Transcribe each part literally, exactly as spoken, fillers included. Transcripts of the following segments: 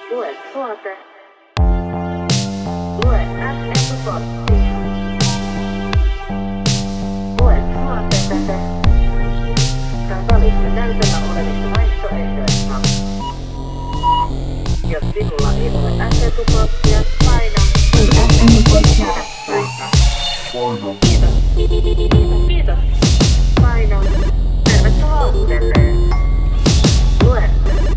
Lue suote. Lue F-etukortti. Lue suote. Tai valitse näytöllä olevista vaihtoehdoista. Jos sinulla ei ole F-etukorttia, paina F-etukorttia. Kiitos. Kiitos. Paina. Tervetuloa uudelleen. Lue.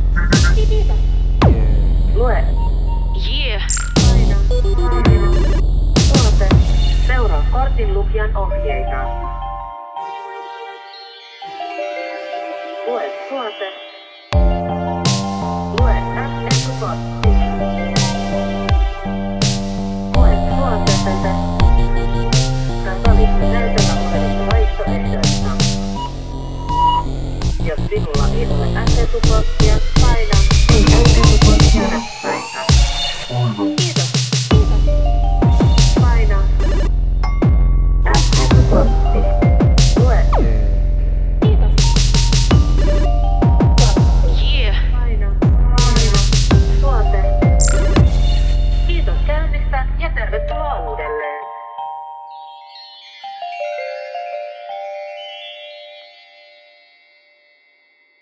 Lue. Yeah. Paina. Paina. Suote. Seuraa kortin lukijan ohjeita. Lue suote. Lue F-etukortti. Lue suote. Tai valitse näytöllä olevista vaihtoehdoista. Jos sinulla ei ole F-etukorttia,